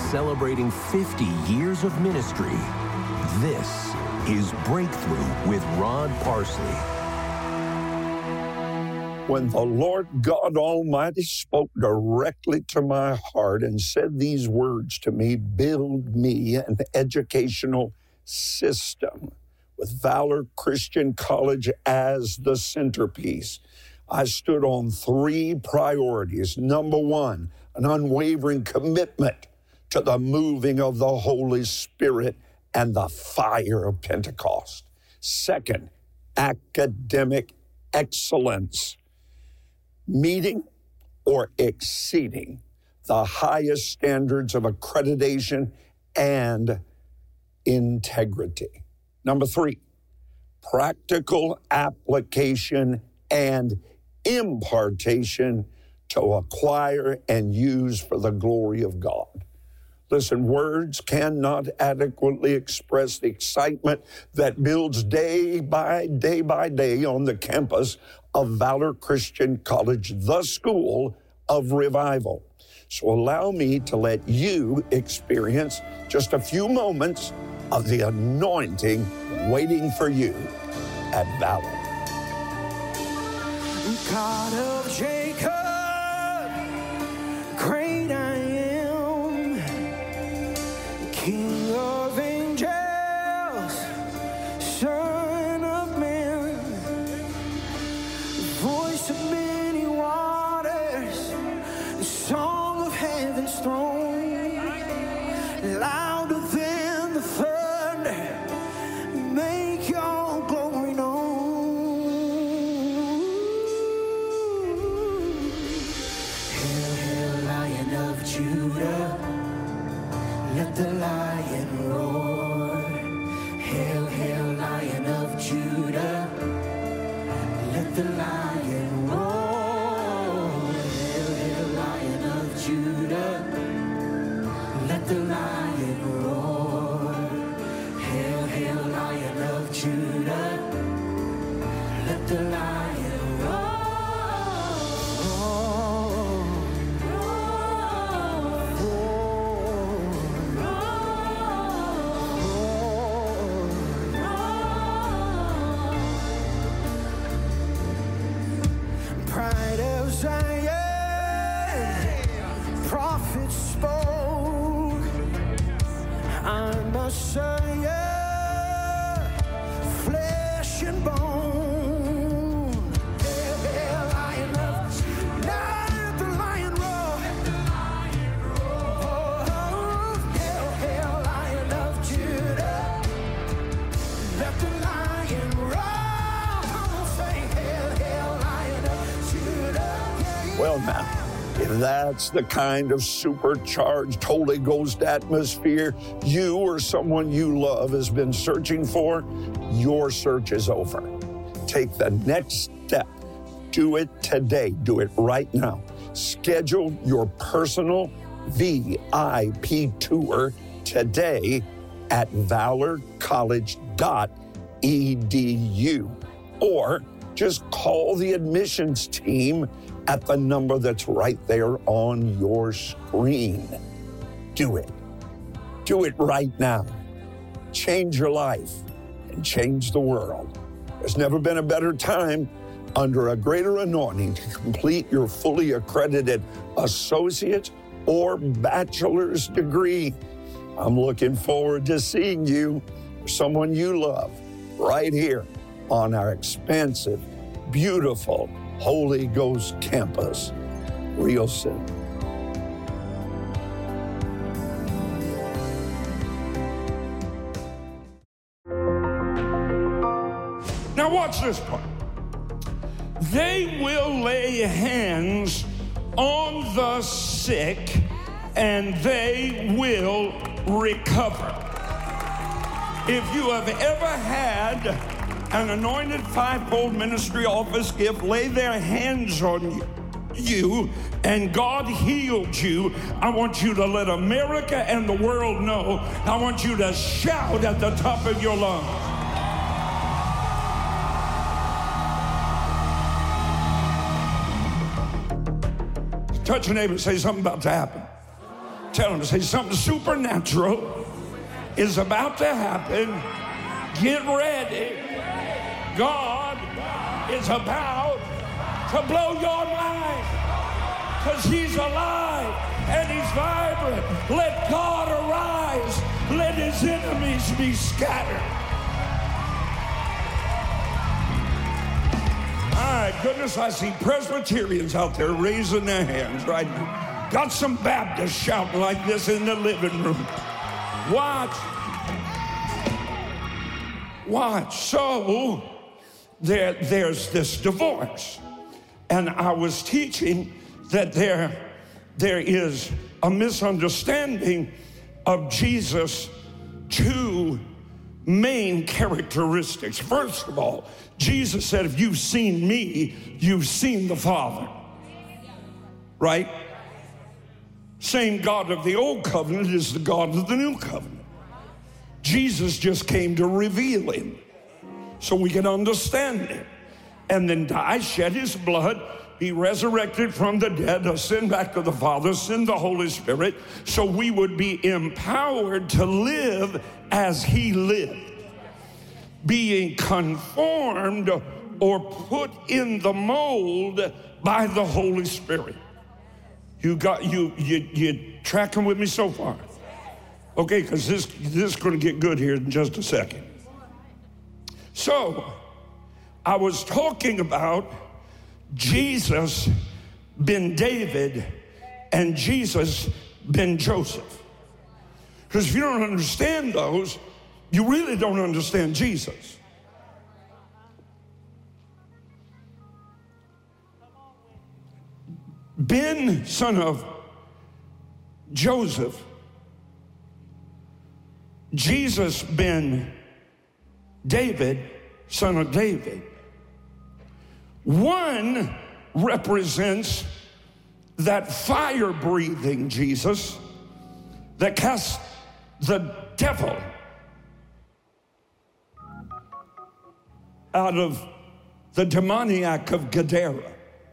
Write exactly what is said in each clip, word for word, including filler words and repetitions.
celebrating fifty years of ministry. This is Breakthrough with Rod Parsley. When the Lord God Almighty spoke directly to my heart and said these words to me, build me an educational system with Valor Christian College as the centerpiece, I stood on three priorities. Number one, an unwavering commitment to the moving of the Holy Spirit and the fire of Pentecost. Second, academic excellence, meeting or exceeding the highest standards of accreditation and integrity. Number three, practical application and impartation to acquire and use for the glory of God. Listen, words cannot adequately express the excitement that builds day by day by day on the campus of Valor Christian College, the school of revival. So allow me to let you experience just a few moments of the anointing waiting for you at Valor. God of Jacob, great I am, King of angels, Son of man, voice of many waters, the song of heaven's throne, louder than the thunder, make your glory known. Hail, hail, Lion of Judah, let the lion roar. Hail, hail, Lion of Judah, let the lion roar. Hail, hail, Lion of Judah, let the lion roar. Hail, hail, Lion of Judah, let the lion roar. Pride of Zion, prophets spoke, I'm Messiah, flesh and bone. Hail, hail, Lion of Judah, let the lion roar. Oh, hail, hail, Lion of Judah, let the lion roar. Come on, say, hail, hail, Lion of Judah. Well, now, if that's the kind of supercharged Holy Ghost atmosphere you or someone you love has been searching for, your search is over. Take the next step. Do it today. Do it right now. Schedule your personal V I P tour today at valor college dot e d u or just call the admissions team at the number that's right there on your screen. Do it. Do it right now. Change your life and change the world. There's never been a better time under a greater anointing to complete your fully accredited associate or bachelor's degree. I'm looking forward to seeing you or someone you love right here on our expansive, beautiful Holy Ghost campus real soon. Now watch this part. They will lay hands on the sick and they will recover. If you have ever had an anointed fivefold ministry office gift, lay their hands on you, you and God healed you, I want you to let America and the world know. I want you to shout at the top of your lungs. Touch your neighbor and say something about to happen. Tell them, say something supernatural is about to happen. Get ready. God is about to blow your mind because he's alive and he's vibrant. Let God arise. Let his enemies be scattered. My goodness, I see Presbyterians out there raising their hands right now. Got some Baptists shouting like this in the living room. Watch. Watch. So there, there's this divorce. And I was teaching that there, there is a misunderstanding of Jesus' two main characteristics. First of all, Jesus said, if you've seen me, you've seen the Father. Right? Same God of the old covenant is the God of the new covenant. Jesus just came to reveal him so we can understand it. And then die, shed his blood, be resurrected from the dead, ascend back to the Father, send the Holy Spirit, so we would be empowered to live as he lived. Being conformed or put in the mold by the Holy Spirit. You got you you you tracking with me so far? Okay, because this this is going to get good here in just a second. So, I was talking about Jesus ben David and Jesus ben Joseph. Because if you don't understand those, you really don't understand Jesus. Ben, son of Joseph, Jesus ben David, son of David. One represents that fire-breathing Jesus that cast the devil out of the demoniac of Gadara.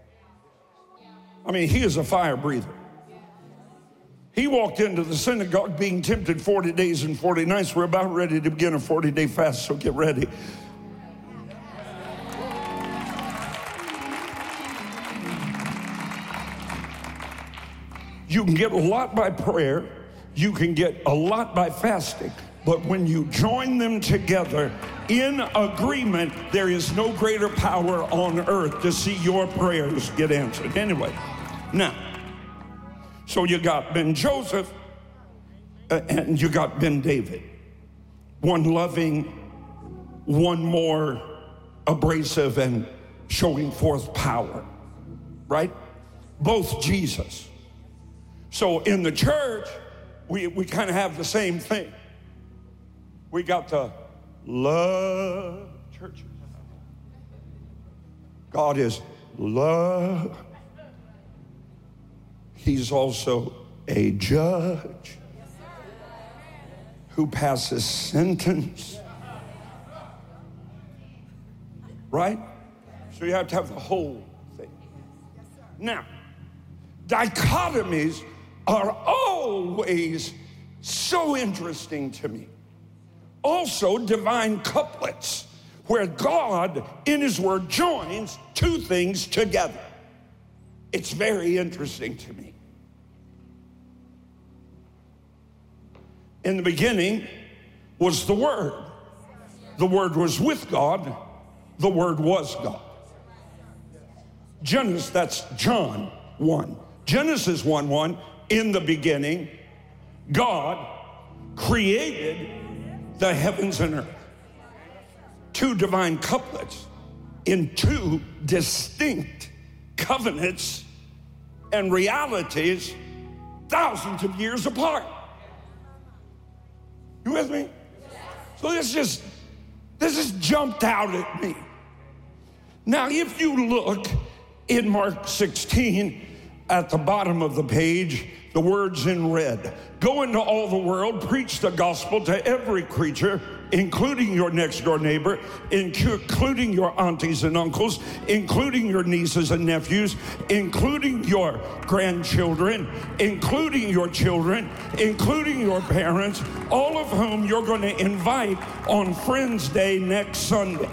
I mean, he is a fire breather. He walked into the synagogue being tempted forty days and forty nights. We're about ready to begin a forty-day fast, so get ready. You can get a lot by prayer. You can get a lot by fasting. But when you join them together in agreement, there is no greater power on earth to see your prayers get answered. Anyway, now, so you got Ben Joseph uh, and you got Ben David. One loving, one more abrasive and showing forth power, right? Both Jesus. So in the church, we, we kind of have the same thing. We got the love church. God is love. He's also a judge who passes sentence. Right? So you have to have the whole thing. Now, dichotomies are always so interesting to me. Also, divine couplets, where God, in his word, joins two things together. It's very interesting to me. In the beginning was the Word. The Word was with God. The Word was God. Genesis, that's John one. Genesis one one, in the beginning, God created the heavens and earth. Two divine couplets in two distinct covenants and realities thousands of years apart. You with me? So this just, this just jumped out at me. Now, if you look in Mark sixteen at the bottom of the page, the words in red. Go into all the world, preach the gospel to every creature, including your next door neighbor, including your aunties and uncles, including your nieces and nephews, including your grandchildren, including your children, including your parents, all of whom you're going to invite on Friends Day next Sunday.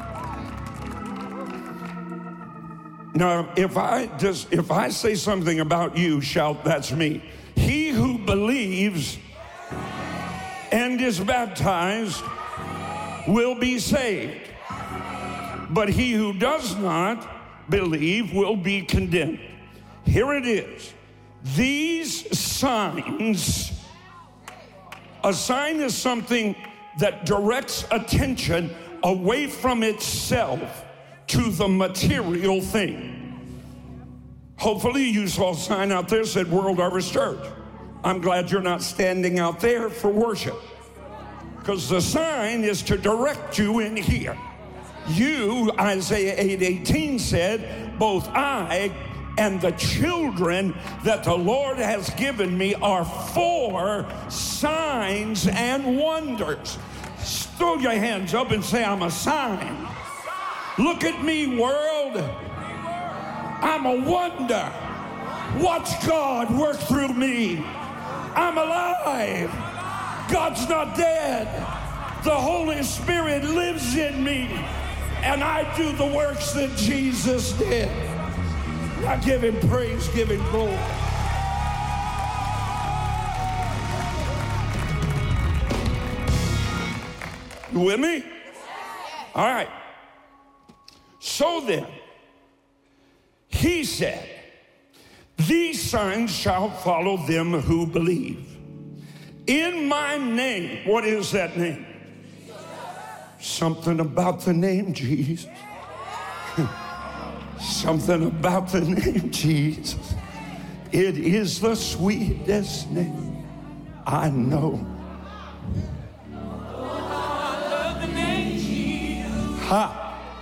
Now, if I just if I say something about you, shout, that's me. He who believes and is baptized will be saved, but he who does not believe will be condemned. Here it is. These signs, a sign is something that directs attention away from itself to the material thing. Hopefully you saw a sign out there that said World Harvest Church. I'm glad you're not standing out there for worship, because the sign is to direct you in here. You, Isaiah eight eighteen said, both I and the children that the Lord has given me are for signs and wonders. Throw your hands up and say, I'm a sign. Look at me, world. I'm a wonder. Watch God work through me. I'm alive. God's not dead. The Holy Spirit lives in me, and I do the works that Jesus did. I give him praise, give him glory. You with me? All right. So then, he said, these signs shall follow them who believe. In my name, what is that name? Something about the name Jesus. Something about the name Jesus. It is the sweetest name I know. Ha.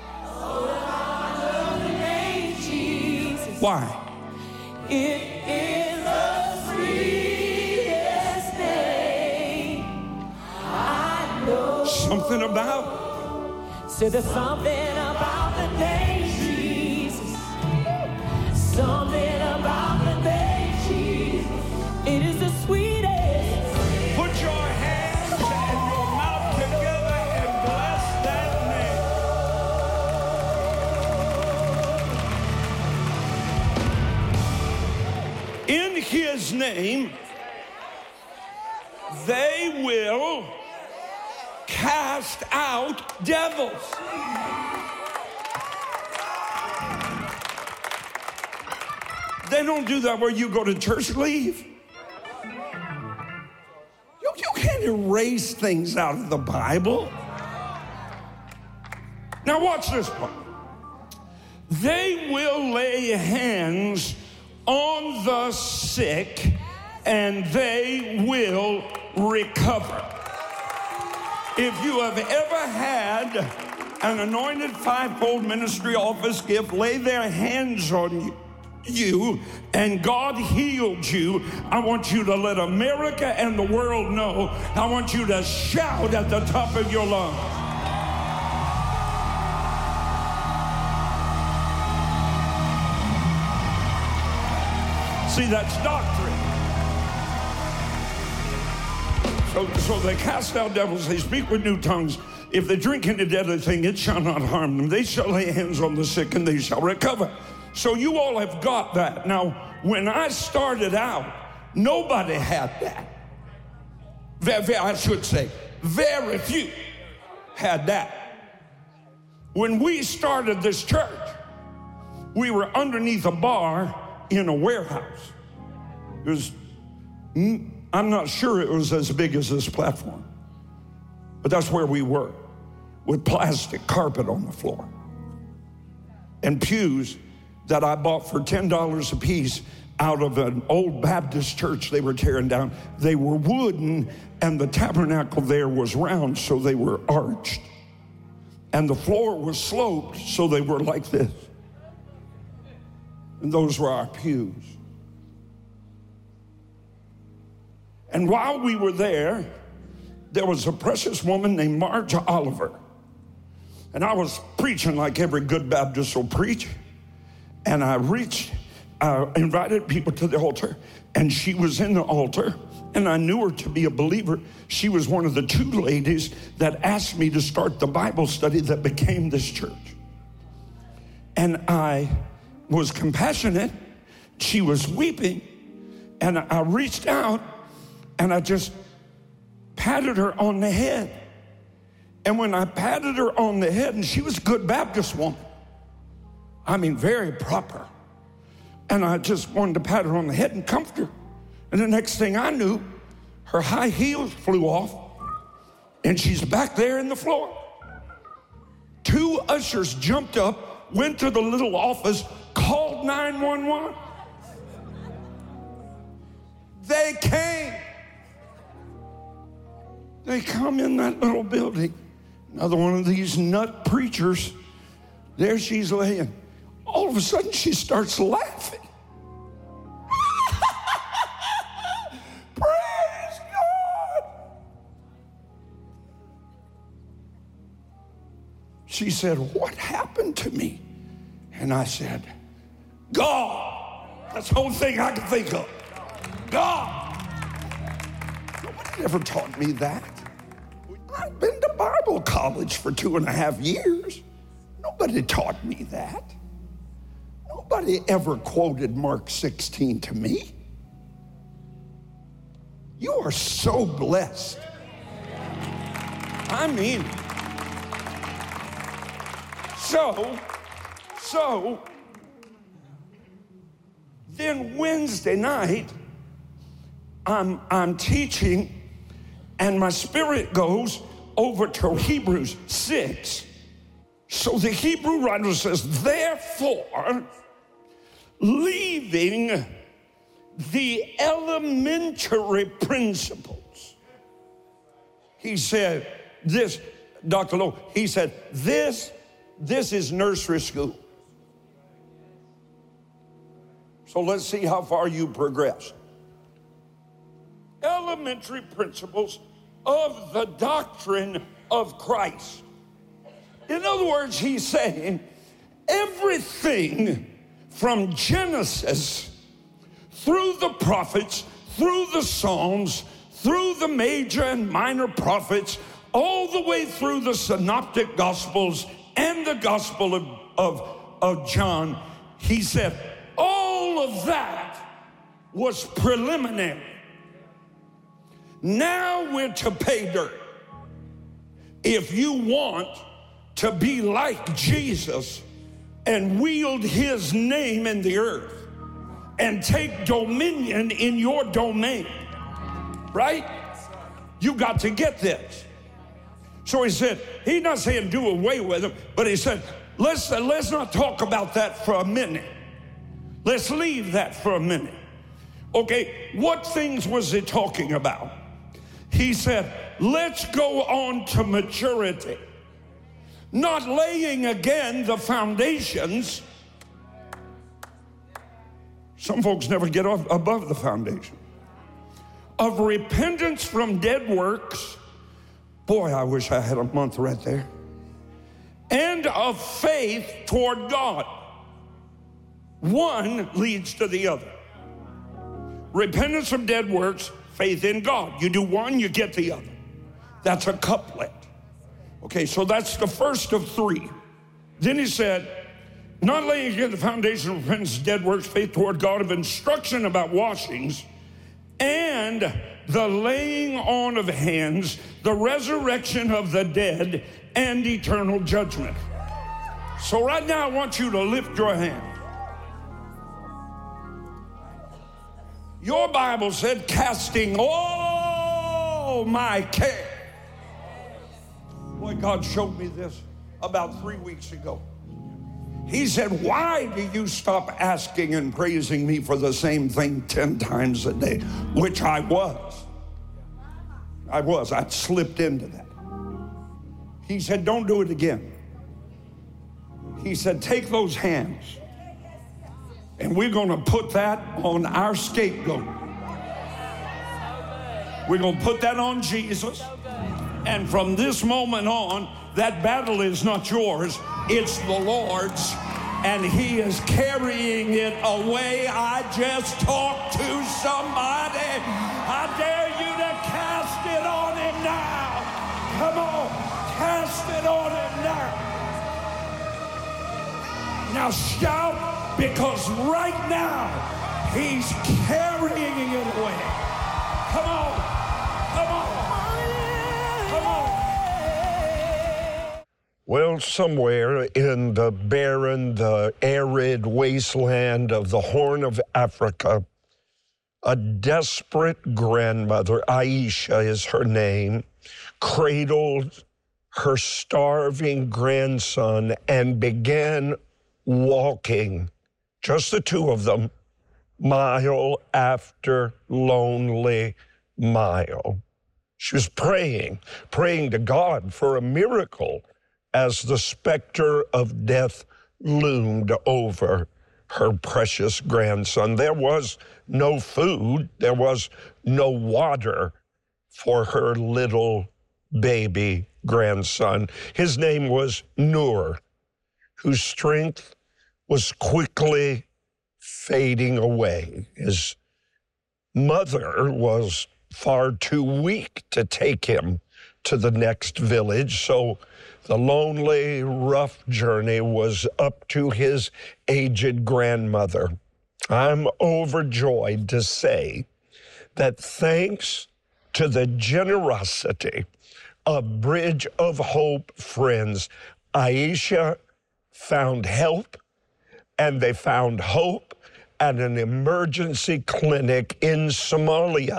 Why? It is the sweetest name I know. Something about? Say there's something about the name Jesus. Something about the name Jesus. It is the sweetest. Put your hands and your mouth together and bless that name. In his name, they will cast out devils. They don't do that where you go to church, leave. You, you can't erase things out of the Bible. Now watch this part. They will lay hands on the sick and they will recover. If you have ever had an anointed fivefold ministry office gift lay their hands on you, you and God healed you, I want you to let America and the world know. I want you to shout at the top of your lungs. See, that's doctrine. So, so they cast out devils, they speak with new tongues. If they drink any deadly thing, it shall not harm them. They shall lay hands on the sick and they shall recover. So you all have got that. Now, when I started out, nobody had that. Very, I should say, very few had that. When we started this church, we were underneath a bar in a warehouse. It was, I'm not sure it was as big as this platform, but that's where we were, with plastic carpet on the floor and pews that I bought for ten dollars a piece out of an old Baptist church they were tearing down. They were wooden, and the tabernacle there was round, so they were arched. And the floor was sloped, so they were like this. And those were our pews. And while we were there, there was a precious woman named Marge Oliver. And I was preaching like every good Baptist will preach. And I reached, I invited people to the altar, and she was in the altar, and I knew her to be a believer. She was one of the two ladies that asked me to start the Bible study that became this church. And I was compassionate. She was weeping, and I reached out, and I just patted her on the head. And when I patted her on the head, and she was a good Baptist woman, I mean, very proper. And I just wanted to pat her on the head and comfort her. And the next thing I knew, her high heels flew off, and she's back there in the floor. Two ushers jumped up, went to the little office, called nine one one. They came. They come in that little building. Another one of these nut preachers. There she's laying. All of a sudden, she starts laughing. Praise God. She said, what happened to me? And I said, God. That's the only thing I can think of. God. Nobody ever taught me that. I've been to Bible college for two and a half years. Nobody taught me that. Nobody ever quoted Mark sixteen to me. You are so blessed. I mean, so, so, then Wednesday night, I'm, I'm teaching, and my spirit goes over to Hebrews six. So the Hebrew writer says, therefore, leaving the elementary principles. He said, this, Doctor Lowe, he said, this, this is nursery school. So let's see how far you progress. Elementary principles of the doctrine of Christ. In other words, he's saying everything from Genesis through the prophets, through the Psalms, through the major and minor prophets, all the way through the synoptic gospels and the gospel of, of, of John, he said, all of that was preliminary. Now we're to pay dirt. If you want to be like Jesus and wield his name in the earth and take dominion in your domain, right? You got to get this. So he said, he's not saying do away with them, but he said, let's, let's not talk about that for a minute. Let's leave that for a minute. Okay, what things was he talking about? He said, let's go on to maturity. Not laying again the foundations. Some folks never get off above the foundation. Of repentance from dead works. Boy, I wish I had a month right there. And of faith toward God. One leads to the other. Repentance from dead works, faith in God. You do one, you get the other. That's a couplet. Okay, so that's the first of three. Then he said, not laying again the foundation of repentance, dead works, faith toward God, of instruction about washings, and the laying on of hands, the resurrection of the dead, and eternal judgment. So right now I want you to lift your hand. Your Bible said, casting all my care. Boy, God showed me this about three weeks ago. He said, why do you stop asking and praising me for the same thing ten times a day? Which I was. I was. I slipped into that. He said, don't do it again. He said, take those hands, and we're going to put that on our scapegoat. We're going to put that on Jesus. And from this moment on, that battle is not yours, it's the Lord's. And he is carrying it away. I just talked to somebody. I dare you to cast it on him now. Come on, cast it on him now. Now shout, because right now he's carrying it away. Come on, come on, come on. Well, somewhere in the barren, the arid wasteland of the Horn of Africa, a desperate grandmother, Aisha is her name, cradled her starving grandson and began walking, just the two of them, mile after lonely mile. She was praying, praying to God for a miracle as the specter of death loomed over her precious grandson. There was no food, there was no water for her little baby grandson. His name was Nur, whose strength was quickly fading away. His mother was far too weak to take him to the next village, so the lonely, rough journey was up to his aged grandmother. I'm overjoyed to say that thanks to the generosity of Bridge of Hope friends, Aisha found help, and they found hope at an emergency clinic in Somalia.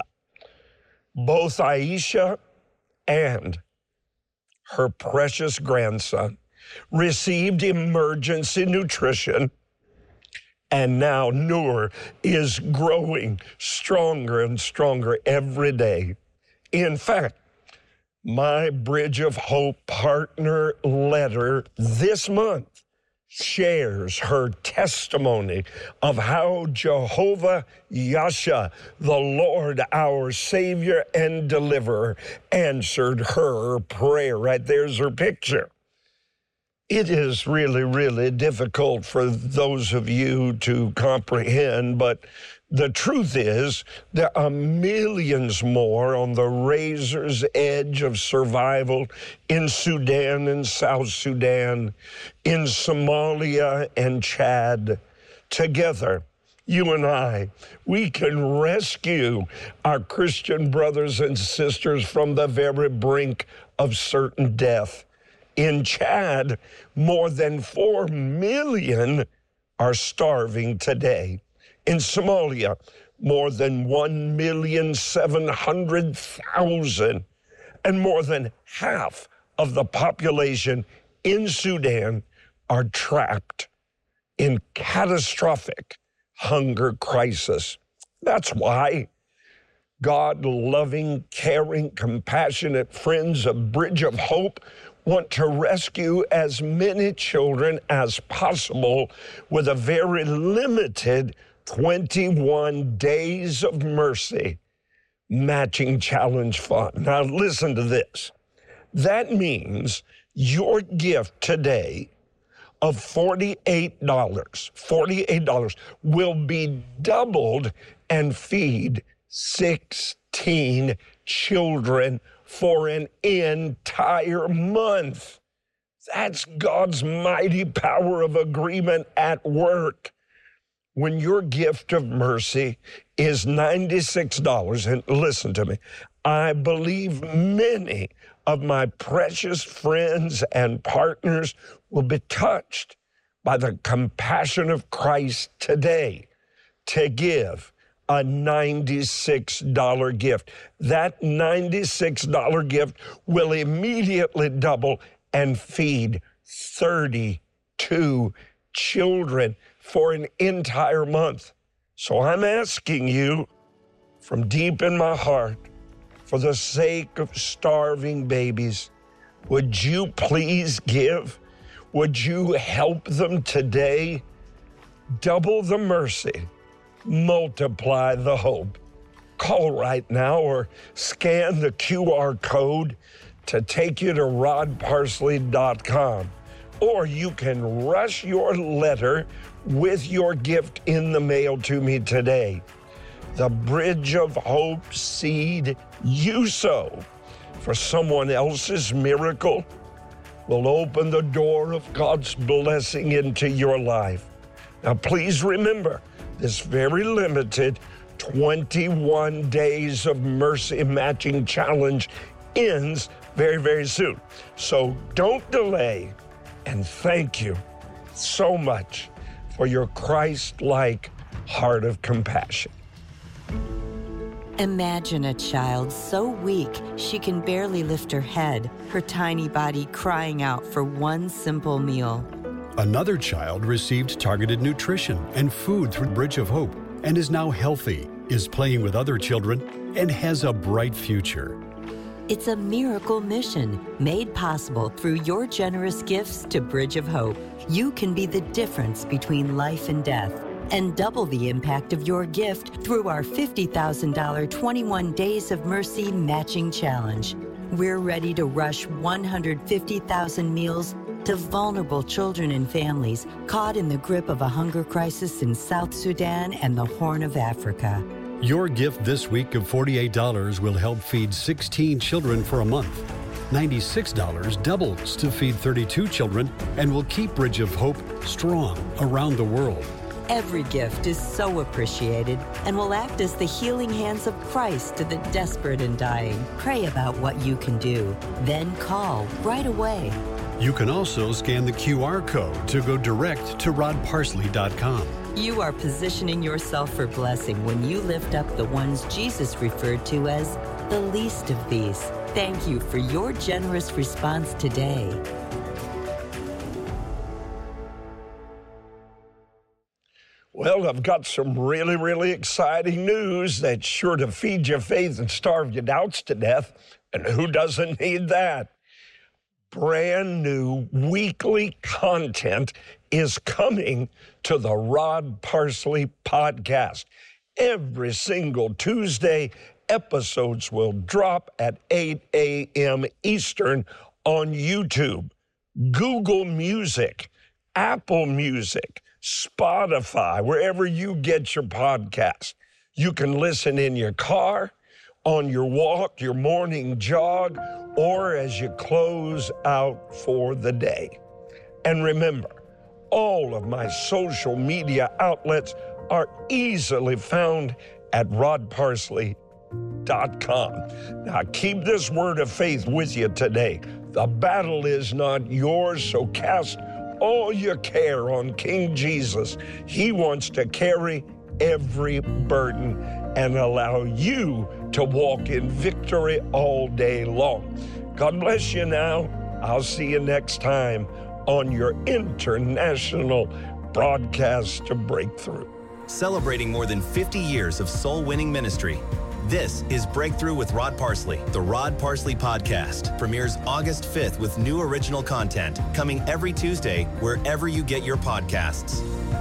Both Aisha and her precious grandson received emergency nutrition, and now Nur is growing stronger and stronger every day. In fact, my Bridge of Hope partner letter this month shares her testimony of how Jehovah Yasha, the Lord, our Savior and Deliverer, answered her prayer. Right there's her picture. It is really, really difficult for those of you to comprehend, but the truth is there are millions more on the razor's edge of survival in Sudan and South Sudan, in Somalia and Chad. Together, you and I, we can rescue our Christian brothers and sisters from the very brink of certain death. In Chad, more than four million are starving today. In Somalia, more than one million seven hundred thousand, and more than half of the population in Sudan are trapped in catastrophic hunger crisis. That's why God-loving, caring, compassionate friends of Bridge of Hope want to rescue as many children as possible with a very limited twenty-one Days of Mercy matching challenge fund. Now listen to this. That means your gift today of forty-eight dollars, forty-eight dollars will be doubled and feed sixteen children for an entire month. That's God's mighty power of agreement at work. When your gift of mercy is ninety-six dollars, and listen to me, I believe many of my precious friends and partners will be touched by the compassion of Christ today to give a ninety-six dollars gift. That ninety-six dollars gift will immediately double and feed thirty-two children for an entire month. So I'm asking you from deep in my heart, for the sake of starving babies, would you please give? Would you help them today? Double the mercy, multiply the hope. call right now or scan the Q R code to take you to rod parsley dot com. Or you can rush your letter with your gift in the mail to me today. The Bridge of Hope seed you sow for someone else's miracle will open the door of God's blessing into your life. Now, please remember, this very limited twenty-one days of mercy matching challenge ends very, very soon. So don't delay, and thank you so much for your Christ-like heart of compassion. Imagine a child so weak she can barely lift her head, her tiny body crying out for one simple meal. Another child received targeted nutrition and food through Bridge of Hope and is now healthy, is playing with other children, and has a bright future. It's a miracle mission made possible through your generous gifts to Bridge of Hope. You can be the difference between life and death, and double the impact of your gift through our fifty thousand dollars twenty-one Days of Mercy Matching Challenge. We're ready to rush one hundred fifty thousand meals to vulnerable children and families caught in the grip of a hunger crisis in South Sudan and the Horn of Africa. Your gift this week of forty-eight dollars will help feed sixteen children for a month. ninety-six dollars doubles to feed thirty-two children and will keep Bridge of Hope strong around the world. Every gift is so appreciated and will act as the healing hands of Christ to the desperate and dying. Pray about what you can do, then call right away. You can also scan the Q R code to go direct to rod parsley dot com. You are positioning yourself for blessing when you lift up the ones Jesus referred to as the least of these. Thank you for your generous response today. Well, I've got some really, really exciting news that's sure to feed your faith and starve your doubts to death. And who doesn't need that? Brand new weekly content is coming to the Rod Parsley podcast. Every single Tuesday, episodes will drop at eight a.m. Eastern on YouTube, Google Music, Apple Music, Spotify, wherever you get your podcast. You can listen in your car, on your walk, your morning jog, or as you close out for the day. And remember, all of my social media outlets are easily found at rod parsley dot com. Now, keep this word of faith with you today. The battle is not yours, so cast all your care on King Jesus. He wants to carry every burden and allow you to walk in victory all day long. God bless you now. I'll see you next time on your international broadcast to Breakthrough. Celebrating more than fifty years of soul-winning ministry. This is Breakthrough with Rod Parsley. The Rod Parsley Podcast premieres August fifth with new original content coming every Tuesday wherever you get your podcasts.